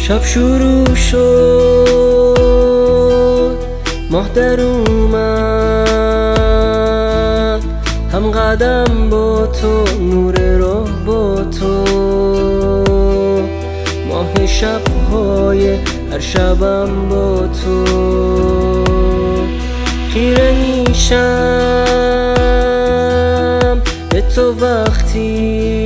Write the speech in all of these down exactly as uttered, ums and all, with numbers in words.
شب شروع شد، ماه در اومد، هم قدم با تو، نور راه با تو، ماه شب‌های هر شبم با تو. خیره میشم به تو وقتی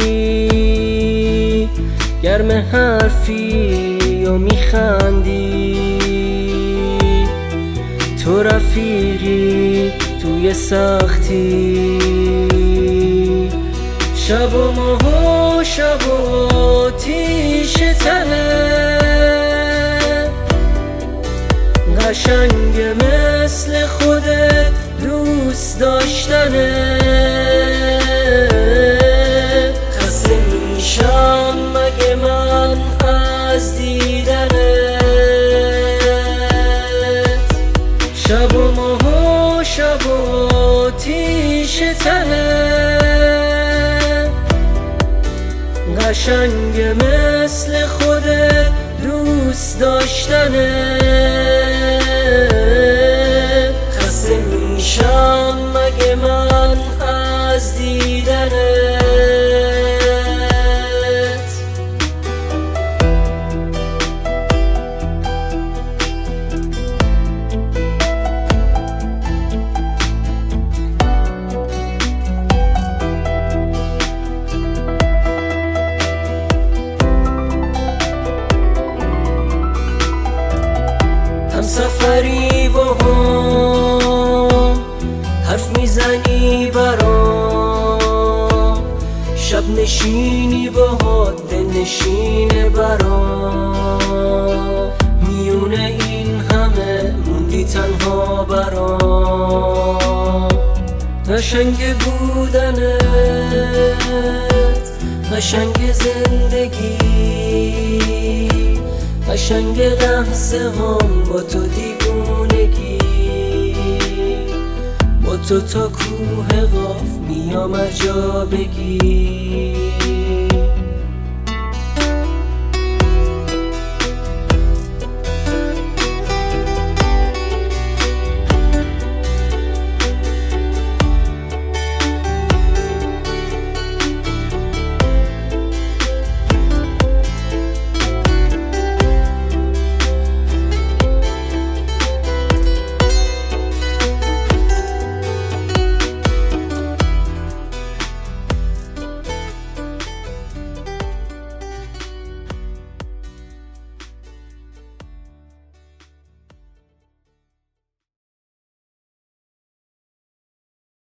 گرم حرفی و میخندی، تو رفیقی توی سختی. شب و ماه و شب و آتیش تنه، قشنگ مثل خودت دوست داشتنه. خسته میشم مگه من از دیدنت، شب و ماه و شب و آتیش تنه، قشنگ مثل خودت دوست داشتنه. خسته میشم مگه من از دیدنت. سفری با هم حرف میزنی برام، شب نشینی با دل نشینه برام، میونه این همه موندی تنها برام. قشنگ بودنت، قشنگ زندگی، قشنگ لحظه هم با تو دیوونگی. با تو تا کوه قاف میام هر جا بگی.